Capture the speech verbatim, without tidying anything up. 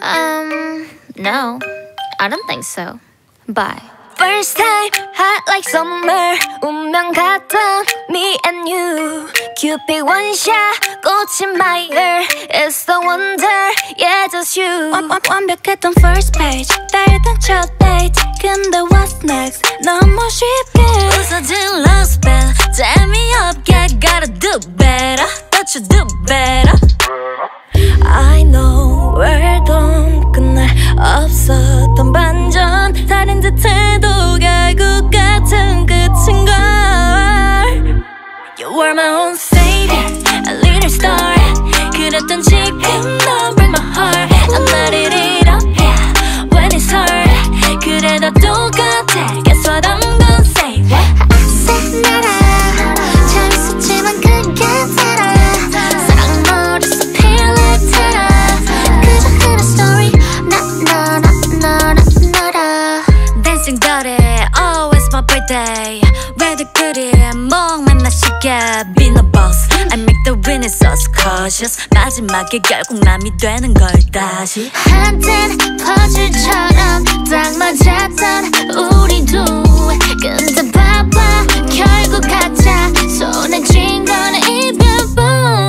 Um, no, I don't think so. Bye. First time, hot like summer. 운명 같던 me and you. Cupid one shot, 꽂힌 my ear. It's the wonder, yeah, just you. 완, 완, 완벽했던 first page, 달던 첫 date. 근데 what's next? 너무 쉽게 부서진 love spell. 재미없게 gotta do better. Don't you do better? I know world은 끝날 없었던 반전. 다른 듯해도 결국 같은 끝인걸. You were my own savior, a little star. 그랬던 지금 넌 break my heart. I'm not it up, yeah, when it's hard. 그래도 똑같아, guess what I'm gonna say. 아색 나라 재밌었지만 그게 다라. 사랑 머릿속 feel like 타라. 그저 흐른 story 나나나나나나라. Dancing dirty, always my birthday. 왜들 그리 목 맨나시게 be no boss. I make the winning sauce cautious. 마지막에 결국 남이 되는 걸 다시. 한땐 퍼즐처럼 딱 맞았던 우리도. 근데 봐봐 결국 가짜. 손에 쥔 건 이별뿐.